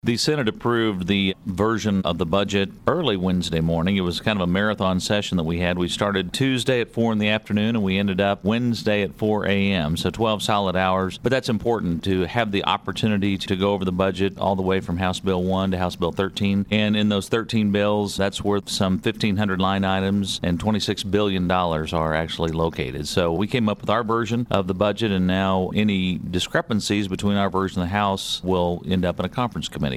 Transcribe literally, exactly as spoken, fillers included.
The Senate approved the version of the budget early Wednesday morning. It was kind of a marathon session that we had. We started Tuesday at four in the afternoon, and we ended up Wednesday at four a.m., so twelve solid hours. But that's important to have the opportunity to go over the budget all the way from House Bill one to House Bill thirteen. And in those thirteen bills, that's worth some fifteen hundred line items, and twenty-six billion dollars are actually located. So we came up with our version of the budget, and now any discrepancies between our version and the House will end up in a conference committee.